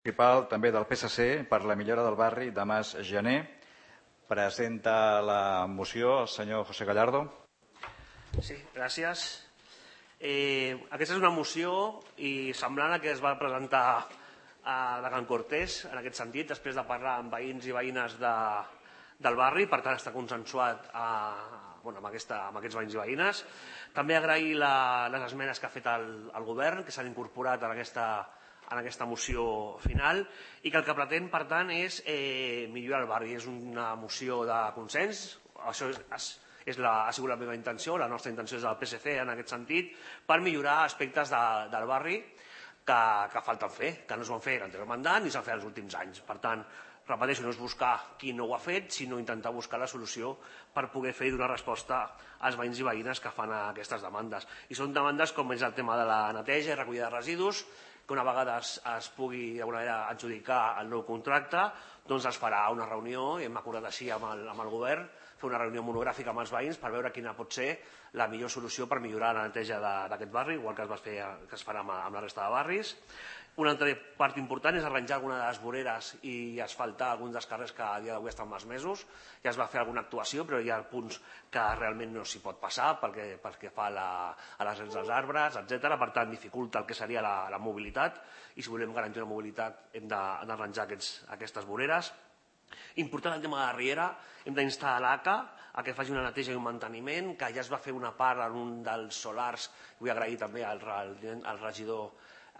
municipal també del PSC per la millora del barri de Mas Gener. Presenta la moció el senyor José Gallardo. Sí, gràcies. Aquesta és una moció semblant a que es va presentar de Can Cortés, en aquest sentit, després de parlar amb veïns i veïnes del barri, per tant està consensuat amb aquests veïns i veïnes. També agrair les esmenes que ha fet el govern, que s'han incorporat en aquesta moció final i que el que pretén, per tant, és millorar el barri. És una moció de consens, això ha sigut la meva intenció, la nostra intenció és del PSC en aquest sentit, per millorar aspectes del barri que falten fer, que no es van fer l'anterior mandat ni s'han fet els últims anys. Per tant, repeteixo, no és buscar qui no ho ha fet, sinó intentar buscar la solució per poder fer i donar resposta als veïns i veïnes que fan aquestes demandes. I són demandes com és el tema de la neteja i recollida de residus, que una vegada es pugui d'alguna manera adjudicar el nou contracte, doncs es farà una reunió, i hem acordat així amb el govern, fer una reunió monogràfica amb els veïns per veure quina pot ser la millor solució per millorar la neteja d'aquest barri, igual que es farà amb la resta de barris. Una altra part important és arranjar alguna de les voreres i asfaltar alguns dels carrers que a dia d'avui estan malmesos. Ja es va fer alguna actuació, però hi ha punts que realment no s'hi pot passar perquè fa a les rels dels arbres, etc. Per tant, dificulta el que seria la mobilitat i si volem garantir una mobilitat hem d'arranjar aquestes voreres. Important el tema de la riera, hem d'instar a l'ACA a que faci una neteja i un manteniment, que ja es va fer una part en un dels solars, vull agrair també al regidor,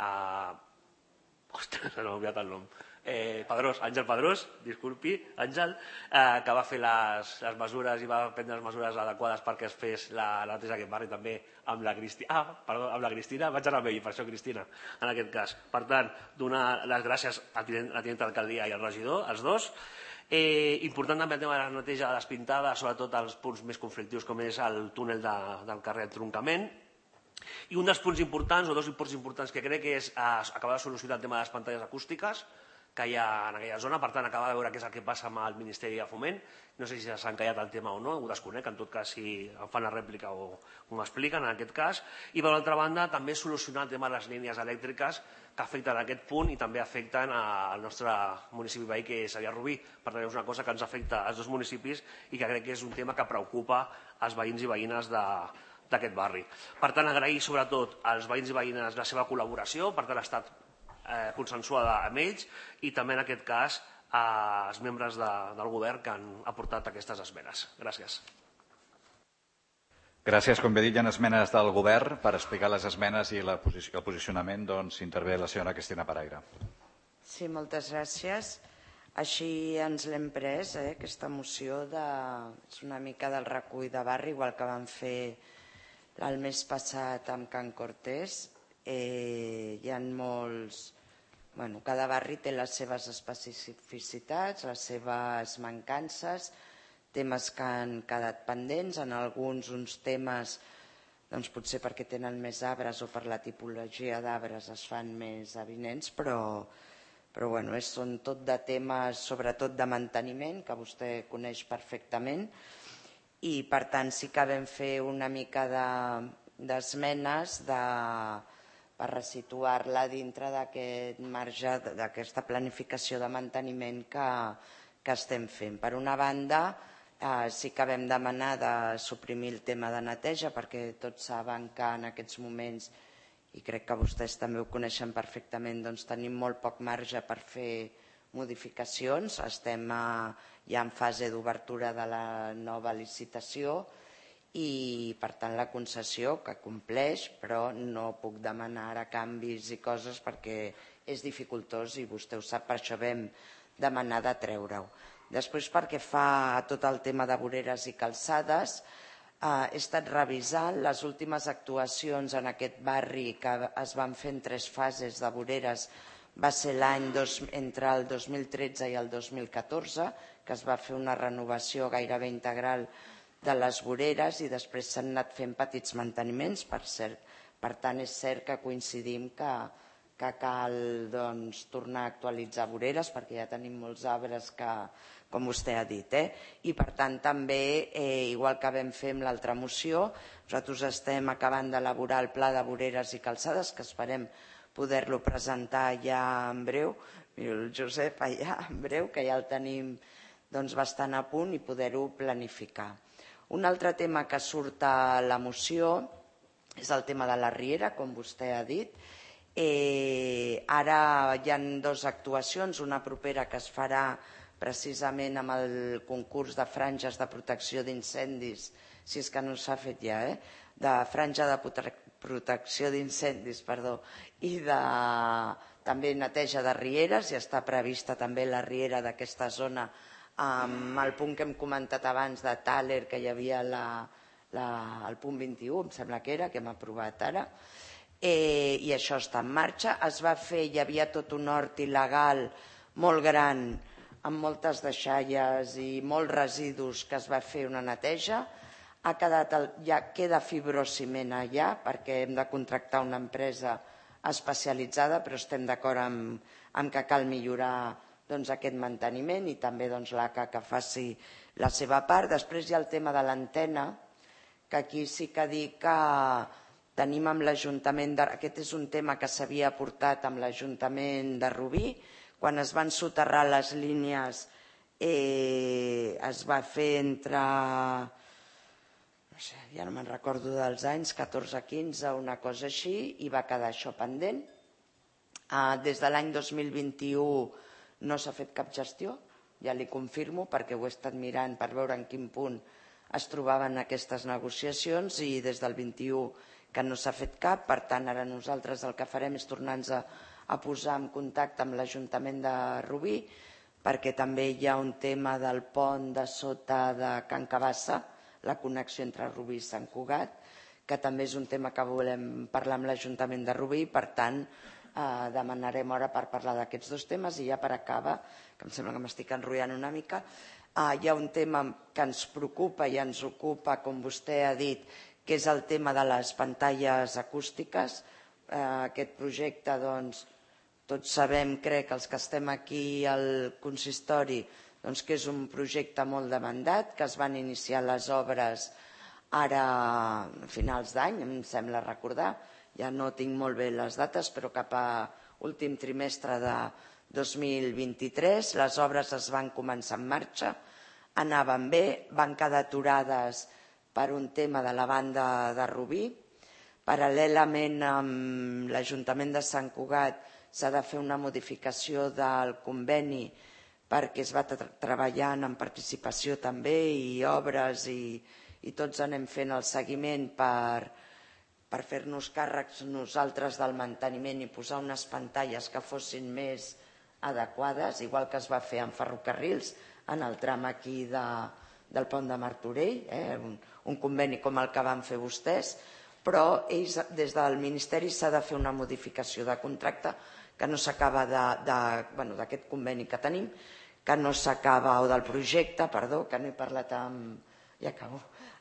ostres, no m'he oblidat el nom, Àngel Pedrós, disculpi, Àngel, que va fer les mesures i va prendre les mesures adequades perquè es fes la neteja d'aquest barri també amb la Cristina. Amb la Cristina, vaig anar amb ell, per això Cristina, en aquest cas. Per tant, donar les gràcies a la tinenta d'alcaldia i al regidor, els dos. Important també el tema de la neteja de les pintades, sobretot als punts més conflictius com és el túnel del carrer Entroncament. I un dels punts importants, o dos punts importants que crec, és acabar de solucionar el tema de les pantalles acústiques que hi ha en aquella zona, per tant, acabar de veure què és el que passa amb el Ministeri de Foment. No sé si s'ha encallat el tema o no, ho desconec, en tot cas si em fan la rèplica o m'expliquen en aquest cas. I per l'altra banda, també solucionar el tema de les línies elèctriques que afecten aquest punt i també afecten al nostre municipi veí, que és Sarrià-Rubí. Per tant, és una cosa que ens afecta als dos municipis i que crec que és un tema que preocupa als veïns i veïnes d'aquest barri. Per tant, agrair sobretot als veïns i veïnes la seva col·laboració, per tant ha estat consensuada amb ells i també en aquest cas als membres del govern que han aportat aquestes esmenes. Gràcies. Gràcies. Com bé dit, hi ha esmenes del govern. Per explicar les esmenes i el posicionament intervé la senyora Cristina Paraire. Sí, moltes gràcies. Així ens l'hem pres, aquesta moció. És una mica del recull de barri, igual que vam fer el mes passat amb Can Cortés. Hi ha molts... Cada barri té les seves especificitats, les seves mancances, temes que han quedat pendents, en alguns uns temes potser perquè tenen més arbres o per la tipologia d'arbres es fan més avinents, però són tot de temes sobretot de manteniment que vostè coneix perfectament i per tant sí que vam fer una mica d'esmenes per resituar-la dintre d'aquest marge, d'aquesta planificació de manteniment que estem fent. Per una banda, sí que vam demanar de suprimir el tema de neteja perquè tots saben que en aquests moments, i crec que vostès també ho coneixen perfectament, tenim molt poc marge per fer modificacions. Estem ja en fase d'obertura de la nova licitació i per tant la concessió que compleix, però no puc demanar ara canvis i coses perquè és dificultós i vostè ho sap, per això vam demanar de treure-ho. Després, perquè fa tot el tema de voreres i calçades, he estat revisant les últimes actuacions en aquest barri que es van fer en 3 fases de voreres. Va ser l'any entre el 2013 i el 2014 que es va fer una renovació gairebé integral de les voreres i després s'han anat fent petits manteniments, per cert. Per tant, és cert que coincidim que cal tornar a actualitzar voreres perquè ja tenim molts arbres que, com vostè ha dit. I per tant, també, igual que vam fer amb l'altra moció, nosaltres estem acabant d'elaborar el pla de voreres i calçades que esperem poder-lo presentar ja en breu. miro el Josep allà en breu, que ja el tenim bastant a punt i poder-ho planificar. Un altre tema que surt a la moció és el tema de la riera, com vostè ha dit. Ara hi ha 2 actuacions, una propera que es farà precisament amb el concurs de franges de protecció d'incendis, si és que no s'ha fet ja, de franja de protecció d'incendis, i de també neteja de rieres, i està prevista també la riera d'aquesta zona amb el punt que hem comentat abans de Thaler, que hi havia el punt 21, em sembla que era, que hem aprovat ara, i això està en marxa. Es va fer, hi havia tot un hort il·legal molt gran, amb moltes deixalles i molts residus, que es va fer una neteja. Ja queda fibrociment allà, perquè hem de contractar una empresa especialitzada, però estem d'acord amb que cal millorar aquest manteniment i també l'ACA que faci la seva part. Després hi ha el tema de l'antena, que aquí sí que dic que tenim amb l'Ajuntament aquest és un tema que s'havia portat amb l'Ajuntament de Rubí. Quan es van soterrar les línies es va fer entre, no sé, ja no me'n recordo dels anys, 14-15, una cosa així, i va quedar això pendent. Des de l'any 2021 no s'ha fet cap gestió, ja li confirmo, perquè ho he estat mirant per veure en quin punt es trobaven aquestes negociacions, i des del 21 que no s'ha fet cap. Per tant, ara nosaltres el que farem és tornar-nos a posar en contacte amb l'Ajuntament de Rubí, perquè també hi ha un tema del pont de sota de Can Cabassa, la connexió entre Rubí i Sant Cugat, que també és un tema que volem parlar amb l'Ajuntament de Rubí. Per tant, demanarem hora per parlar d'aquests 2 temes. I ja per acabar, que em sembla que m'estic enrotllant una mica, hi ha un tema que ens preocupa i ens ocupa, com vostè ha dit, que és el tema de les pantalles acústiques. Aquest projecte, tots sabem, crec, els que estem aquí al consistori, que és un projecte molt demandat, que es van iniciar les obres ara a finals d'any, em sembla recordar, ja no tinc molt bé les dates, però cap a últim trimestre de 2023. Les obres es van començar en marxa, anaven bé, van quedar aturades per un tema de la banda de Rubí. Paral·lelament amb l'Ajuntament de Sant Cugat s'ha de fer una modificació del conveni perquè es va treballant en participació també i obres i tots anem fent el seguiment per fer-nos càrrecs nosaltres del manteniment i posar unes pantalles que fossin més adequades, igual que es va fer en ferrocarrils en el tram aquí del pont de Martorell, un conveni com el que van fer vostès, però ells des del Ministeri s'ha de fer una modificació de contracte que no s'acaba d'aquest conveni que tenim, que no s'acaba, o del projecte, perdó, que no he parlat ja acabo,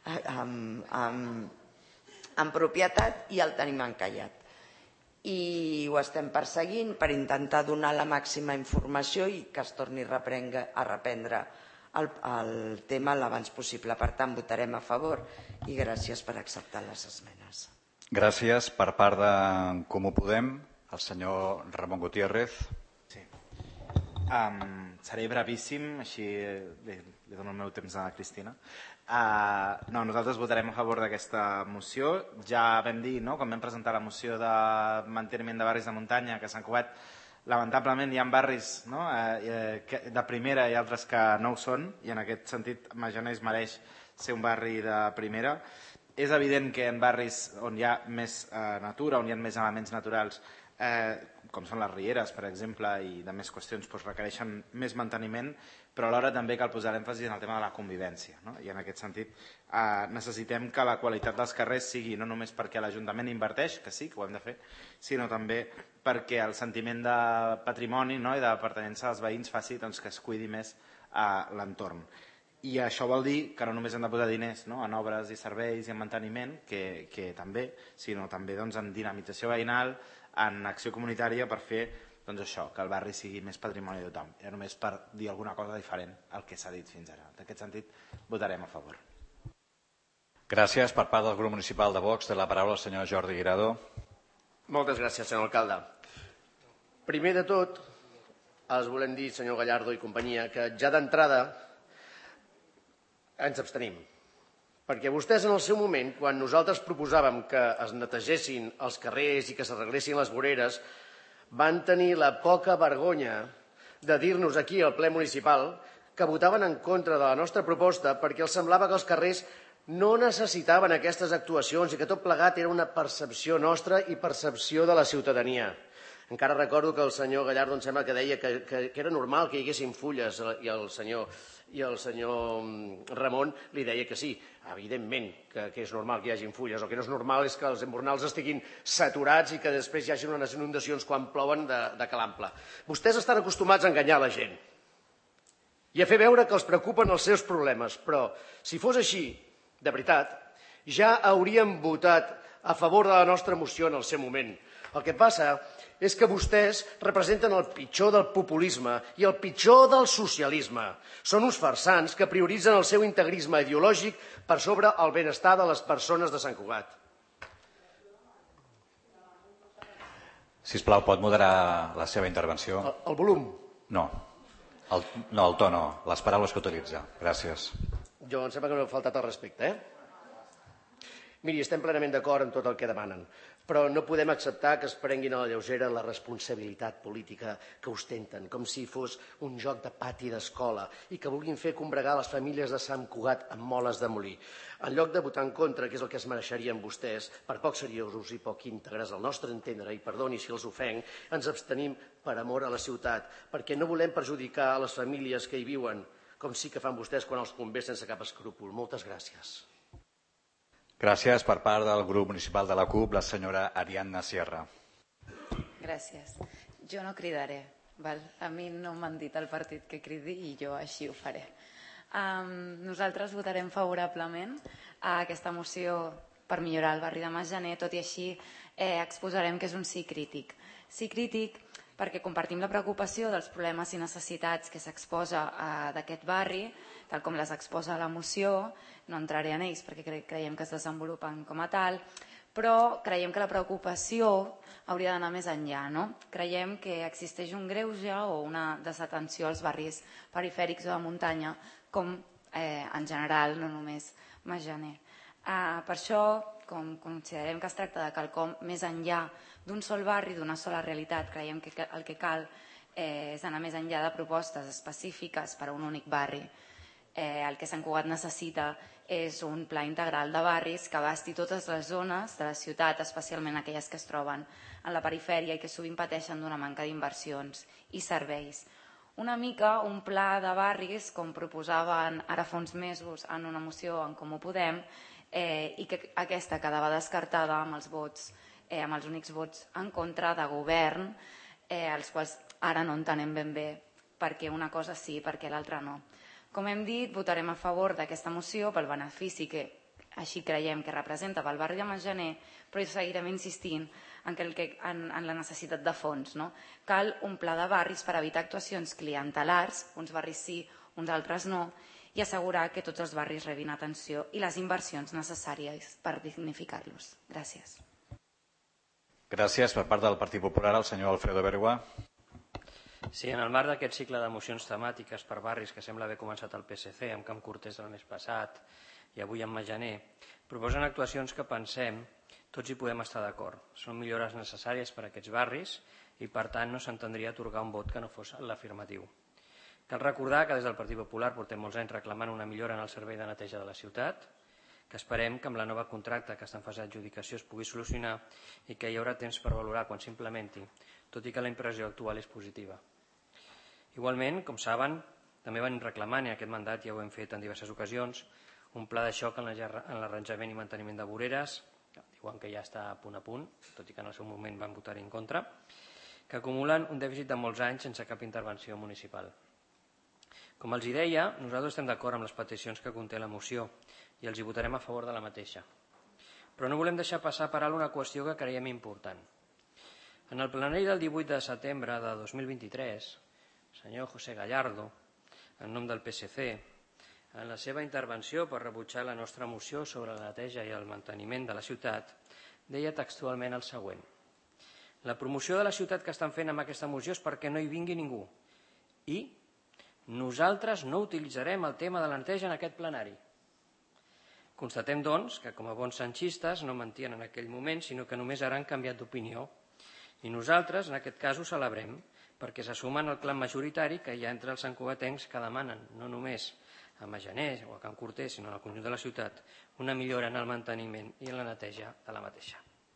en propietat, i el tenim encallat. I ho estem perseguint per intentar donar la màxima informació i que es torni a reprendre el tema l'abans possible. Per tant, votarem a favor i gràcies per acceptar les esmenes. Gràcies. Per part de Comú Podem, el senyor Ramon Gutiérrez. Sí. Seré brevíssim, així li dono el meu temps a la Cristina. Nosaltres votarem a favor d'aquesta moció. Ja vam dir, quan vam presentar la moció de manteniment de barris de muntanya, que a Sant Cugat lamentablement hi ha barris de primera i altres que no ho són, i en aquest sentit Mageners mereix ser un barri de primera. És evident que en barris on hi ha més natura, on hi ha més elements naturals, com són les rieres, per exemple, i de més qüestions, requereixen més manteniment, però alhora també cal posar l'èmfasi en el tema de la convivència. I en aquest sentit necessitem que la qualitat dels carrers sigui no només perquè l'Ajuntament inverteix, que sí, que ho hem de fer, sinó també perquè el sentiment de patrimoni i de pertinença dels veïns faci que es cuidi més l'entorn. I això vol dir que no només hem de posar diners en obres i serveis i en manteniment, que també, sinó també en dinamització veïnal, en acció comunitària per fer això, que el barri sigui més patrimoni de tothom. Era només per dir alguna cosa diferent al que s'ha dit fins ara. En aquest sentit, votarem a favor. Gràcies. Per part del grup municipal de Vox, té la paraula el senyor Jordi Guirado. Moltes gràcies, senyor alcalde. Primer de tot, els volem dir, senyor Gallardo i companyia, que ja d'entrada ens abstenim. Perquè vostès en el seu moment, quan nosaltres proposàvem que es netegessin els carrers i que s'arreglessin les voreres, van tenir la poca vergonya de dir-nos aquí al ple municipal que votaven en contra de la nostra proposta perquè els semblava que els carrers no necessitaven aquestes actuacions i que tot plegat era una percepció nostra i percepció de la ciutadania. Encara recordo que el senyor Gallardo em sembla que deia que era normal que hi haguessin fulles i el senyor Ramon li deia que sí, evidentment que és normal que hi hagin fulles. El que no és normal és que els embornals estiguin saturats i que després hi hagi unes inundacions quan plouen de calample. Vostès estan acostumats a enganyar la gent i a fer veure que els preocupen els seus problemes, però si fos així, de veritat, ja hauríem votat a favor de la nostra moció en el seu moment. El que passa és que vostès representen el pitjor del populisme i el pitjor del socialisme. Són uns farsants que prioritzen el seu integrisme ideològic per sobre el benestar de les persones de Sant Cugat. Sisplau, pot moderar la seva intervenció? El volum? No, el to no, les paraules que utilitza. Gràcies. Jo em sembla que no he faltat al respecte, Miri, estem plenament d'acord en tot el que demanen, però no podem acceptar que es prenguin a la lleugera la responsabilitat política que ostenten, com si fos un joc de pati d'escola i que vulguin fer combregar les famílies de Sant Cugat amb moles de molí. En lloc de votar en contra, que és el que es mereixerien vostès, per poc seriosos i poc íntegres al nostre entendre, i perdoni si els ofenc, ens abstenim per amor a la ciutat, perquè no volem perjudicar a les famílies que hi viuen, com sí que fan vostès quan els convé sense cap escrúpol. Moltes gràcies. Gràcies. Per part del grup municipal de la CUP, la senyora Ariadna Sierra. Gràcies. Jo no cridaré. Val? A mi no m'han dit el partit que cridi i jo així ho faré. Nosaltres votarem favorablement a aquesta moció per millorar el barri de Mas Gener, tot i així exposarem que és un sí crític. Sí crític perquè compartim la preocupació dels problemes i necessitats que s'exposa d'aquest barri, tal com les exposa la moció. No entraré en ells perquè creiem que es desenvolupen com a tal, però creiem que la preocupació hauria d'anar més enllà. Creiem que existeix un greuge o una desatenció als barris perifèrics o de muntanya, com en general, no només Mas Gener. Per això, com considerem que es tracta de quelcom més enllà d'un sol barri, d'una sola realitat, creiem que el que cal és anar més enllà de propostes específiques per a un únic barri. El que Sant Cugat necessita és un pla integral de barris que abasti totes les zones de la ciutat, especialment aquelles que es troben en la perifèria i que sovint pateixen d'una manca d'inversions i serveis. Una mica un pla de barris, com proposaven ara fa uns mesos en una moció en Comú Podem, i que aquesta quedava descartada amb els únics vots en contra de govern, els quals ara no entenem ben bé perquè una cosa sí i perquè l'altra no. Com hem dit, votarem a favor d'aquesta moció pel benefici que així creiem que representa pel barri de Mas Gener, però seguirem insistint en la necessitat de fons. Cal un pla de barris per evitar actuacions clientelars, uns barris sí, uns altres no, i assegurar que tots els barris rebin atenció i les inversions necessàries per dignificar-los. Gràcies. Gràcies. Per part del Partit Popular, el senyor Alfredo Bergua. Sí, en el marc d'aquest cicle de mocions temàtiques per barris que sembla haver començat el PSC amb Camp Cortés el mes passat i avui amb Mas Gener, proposen actuacions que pensem tots hi podem estar d'acord. Són millores necessàries per a aquests barris i per tant no s'entendria atorgar un vot que no fos l'afirmatiu. Cal recordar que des del Partit Popular portem molts anys reclamant una millora en el servei de neteja de la ciutat, que esperem que amb la nova contracte que està en fase d'adjudicació es pugui solucionar i que hi haurà temps per valorar quan s'implementi, tot i que la impressió actual és positiva. Igualment, com saben, també van reclamant, i aquest mandat ja ho hem fet en diverses ocasions, un pla de xoc en l'arranjament i manteniment de voreres, diuen que ja està a punt, tot i que en el seu moment van votar-hi en contra, que acumulen un dèficit de molts anys sense cap intervenció municipal. Com els deia, nosaltres estem d'acord amb les peticions que conté la moció i els hi votarem a favor de la mateixa. Però no volem deixar passar per alt una qüestió que creiem important. En el plenari del 18 de setembre de 2023, el senyor José Gallardo, en nom del PSC, en la seva intervenció per rebutjar la nostra moció sobre la neteja i el manteniment de la ciutat, deia textualment el següent: la promoció de la ciutat que estan fent amb aquesta moció és perquè no hi vingui ningú I nosaltres no utilitzarem el tema de la neteja en aquest plenari. Constatem, doncs, que com a bons sanxistes no mentien en aquell moment, sinó que només ara han canviat d'opinió. I nosaltres, en aquest cas, ho celebrem, perquè se sumen al clan majoritari que hi ha entre els santcugatencs que demanen, no només a Majaners o a Can Cortés, sinó al conjunt de la ciutat, una millora en el manteniment i en la neteja de la mateixa.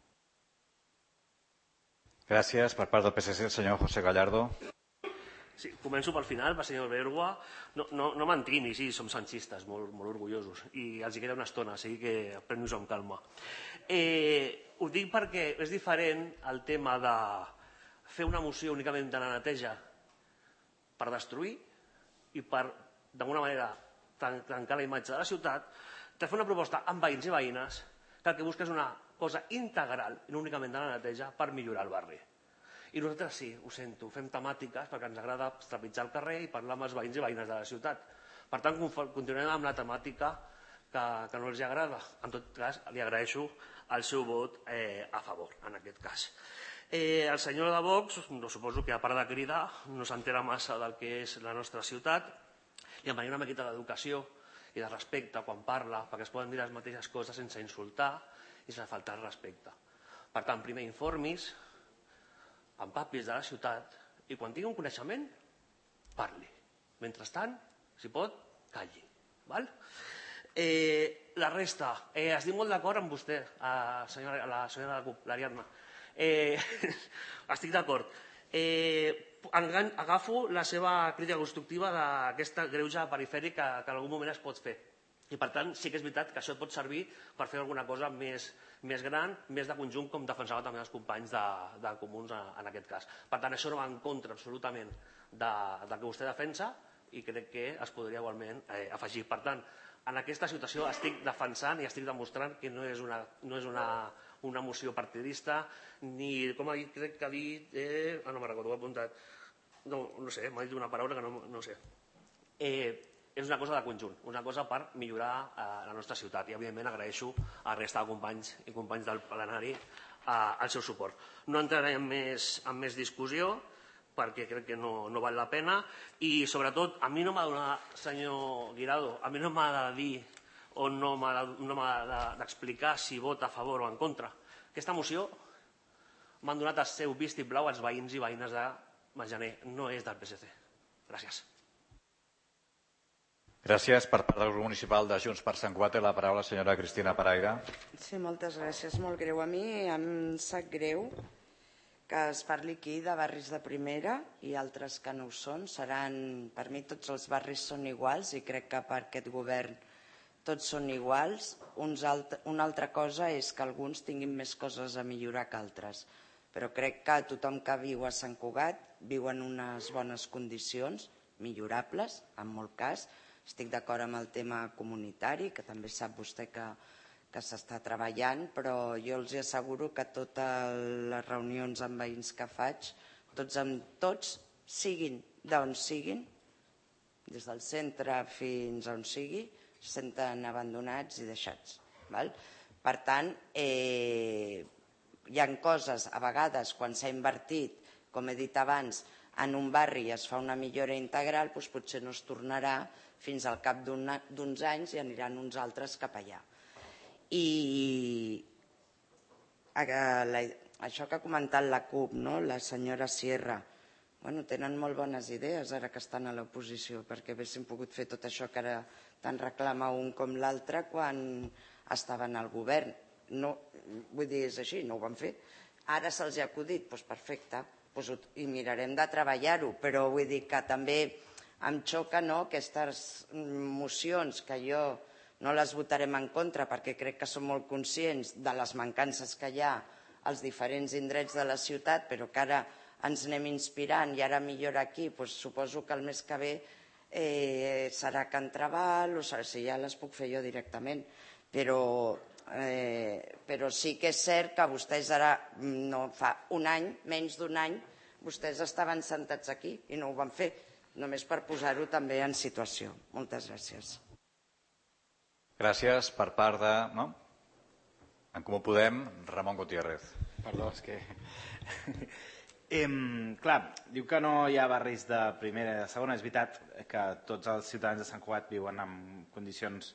Gràcies. Per part del PSC, el senyor José Gallardo. Sí, començo pel final, per senyor Bergua. No mentini, sí, som sanxistes, molt orgullosos, i els hi queda una estona, així que preneu-ho amb calma. Ho dic perquè és diferent el tema de fer una moció únicament de la neteja per destruir i per, d'alguna manera, tancar la imatge de la ciutat, de fer una proposta amb veïns i veïnes que el que busca és una cosa integral, i no únicament de la neteja, per millorar el barri. I nosaltres sí, ho sento, fem temàtiques perquè ens agrada trepitjar el carrer i parlar amb els veïns i veïnes de la ciutat. Per tant, continuem amb la temàtica que no els agrada. En tot cas, li agraeixo el seu vot a favor, en aquest cas. El senyor de Vox, suposo que a part de cridar, no s'entera massa del que és la nostra ciutat, i em venia una miqueta d'educació i de respecte quan parla, perquè es poden dir les mateixes coses sense insultar i sense faltar respecte. Per tant, primer informis, empapis de la ciutat, i quan tingui un coneixement, parli. Mentrestant, si pot, calli. La resta, estic molt d'acord amb vostè, la senyora de la CUP, l'Ariadna. Estic d'acord. Agafo la seva crítica constructiva d'aquesta greuge perifèric que en algun moment es pot fer. I per tant, sí que és veritat que això pot servir per fer alguna cosa més gran, més de conjunt, com defensava també els companys de Comuns en aquest cas. Per tant, això no va en contra absolutament del que vostè defensa i crec que es podria igualment afegir. Per tant, en aquesta situació estic defensant i estic demostrant que no és una moció partidista ni, com crec que ha dit, no me'n recordo, ho he apuntat, no sé, m'ha dit una paraula que no sé. És una cosa de conjunt, una cosa per millorar la nostra ciutat, i evidentment agraeixo a la resta de companys i companyes del plenari el seu suport. No entraré en més discussió perquè crec que no val la pena, i sobretot a mi no m'ha de donar, senyor Guirado, a mi no m'ha de dir o no m'ha d'explicar si vota a favor o en contra. Aquesta moció m'han donat el seu vistiplau als veïns i veïnes de Majaner, no és del PSC. Gràcies. Gràcies. Per part del grup municipal de Junts per Sant Cugat, la paraula la senyora Cristina Paraire. Sí, moltes gràcies. Molt greu. A mi em sap greu que es parli aquí de barris de primera i altres que no ho són. Per mi tots els barris són iguals i crec que per aquest govern tots són iguals. Una altra cosa és que alguns tinguin més coses a millorar que altres. Però crec que tothom que viu a Sant Cugat viu en unes bones condicions, millorables, en molt cas. Estic d'acord amb el tema comunitari, que també sap vostè que s'està treballant, però jo els asseguro que totes les reunions amb veïns que faig, tots, siguin d'on siguin, des del centre fins a on sigui, se senten abandonats i deixats. Per tant, hi ha coses, a vegades, quan s'ha invertit, com he dit abans, en un barri es fa una millora integral, doncs potser no es tornarà fins al cap d'uns anys i aniran uns altres cap allà. I això que ha comentat la CUP, la senyora Sierra, tenen molt bones idees ara que estan a l'oposició, perquè haguessin pogut fer tot això que ara tant reclama un com l'altre quan estaven al govern. Vull dir, és així, no ho van fer. Ara se'ls ha acudit, doncs perfecte, i mirarem de treballar-ho, però vull dir que també em xoca aquestes mocions que jo no les votarem en contra perquè crec que som molt conscients de les mancances que hi ha als diferents indrets de la ciutat, però que ara ens anem inspirant i ara millora aquí, suposo que el mes que ve serà Can Trabal, o si ja les puc fer jo directament, però sí que és cert que vostès ara, no fa un any, menys d'un any, vostès estaven sentats aquí i no ho van fer, només per posar-ho també en situació. Moltes gràcies. Gràcies. Per part de En Comú Podem, Ramon Gutiérrez. Perdó, és que... Clar, diu que no hi ha barris de primera i de segona. És veritat que tots els ciutadans de Sant Cugat viuen en condicions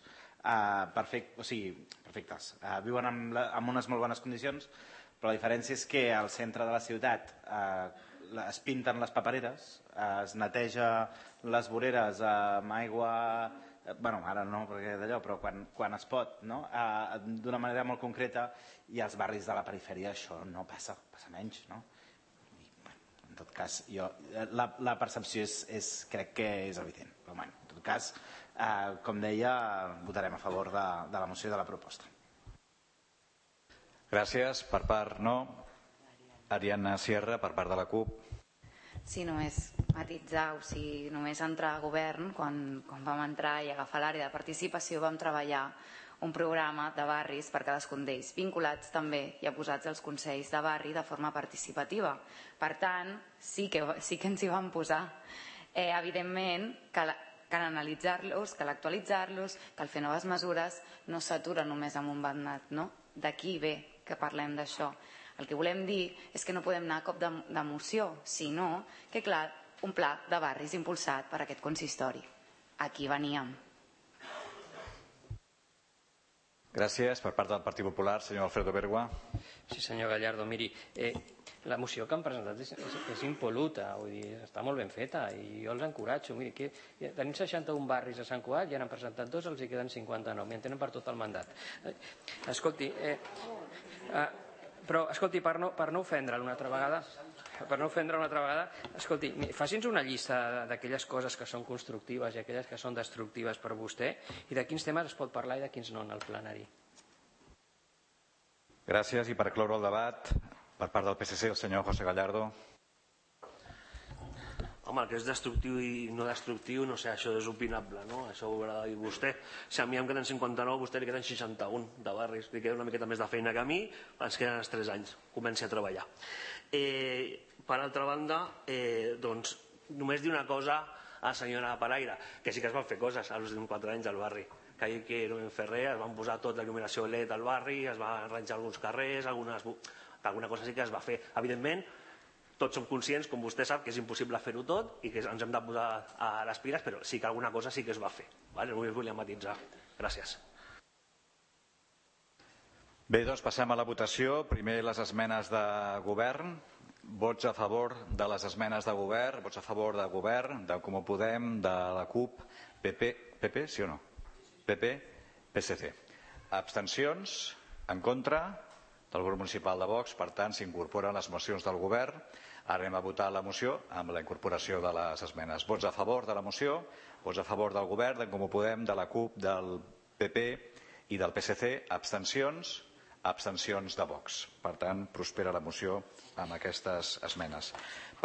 perfectes. Viuen en unes molt bones condicions, però la diferència és que al centre de la ciutat es pinten les papereres, es neteja les voreres amb aigua, ara no perquè d'allò, però quan es pot, d'una manera molt concreta, i als barris de la perifèria això no passa, passa menys, no? En tot cas, la percepció crec que és evident, però en tot cas, com deia, votarem a favor de la moció i de la proposta. Gràcies. Per part no. Ariadna Sierra, per part de la CUP. Sí, només matitzar, o sigui, només entrar a govern, quan vam entrar i agafar l'àrea de participació, vam treballar un programa de barris per cadascun d'ells, vinculats també i posats als consells de barri de forma participativa. Per tant, sí que ens hi vam posar. Evidentment, cal analitzar-los, cal actualitzar-los, cal fer noves mesures, no s'atura només amb un mandat, no? D'aquí ve que parlem d'això. El que volem dir és que no podem anar a cop de moció, sinó que, clar, un pla de barris impulsat per aquest consistori. Aquí veníem. Gràcies. Per part del Partit Popular, senyor Alfredo Bergua. Sí, senyor Gallardo, miri, la moció que han presentat és impol·luta, vull dir, està molt ben feta i jo els encoratjo. Miri, tenim 61 barris a Sant Cugat, ja n'han presentat 2, els hi queden 59, i en tenen per tot el mandat. Escolti, però, escolti, per no ofendre'l una altra vegada, escolti, faci'ns una llista d'aquelles coses que són constructives i aquelles que són destructives per vostè i de quins temes es pot parlar i de quins no en el plenari. Gràcies. I per cloure el debat, per part del PSC, el senyor José Gallardo. Home, el que és destructiu i no destructiu, no sé, això és opinable, no? Això ho haurà de dir vostè. Si a mi em queden 59, a vostè li queden 61 de barris. Li queda una miqueta més de feina que a mi, ens queden els 3 anys. Comenci a treballar. Per altra banda, doncs, només dir una cosa a la senyora Paraire, que sí que es van fer coses als 4 anys al barri. Que no vam fer res, es van posar tota la il·luminació LED al barri, es van arranjar alguns carrers, alguna cosa sí que es va fer. Evidentment, tots som conscients, com vostè sap, que és impossible fer-ho tot i que ens hem de posar a les piles, però sí que alguna cosa sí que es va fer. Només volia matitzar. Gràcies. Bé, doncs passem a la votació. Primer les esmenes de govern. Vots a favor de les esmenes de govern, vots a favor de govern, de Comú Podem, de la CUP, PP, sí o no? PP, PSC. Abstencions, en contra, del grup municipal de Vox, per tant s'incorporen les mocions del govern. Ara anem a votar la moció amb la incorporació de les esmenes. Vots a favor de la moció, vots a favor del govern, d'en Comú Podem, de la CUP, del PP i del PSC. Abstencions de Vox. Per tant, prospera la moció amb aquestes esmenes.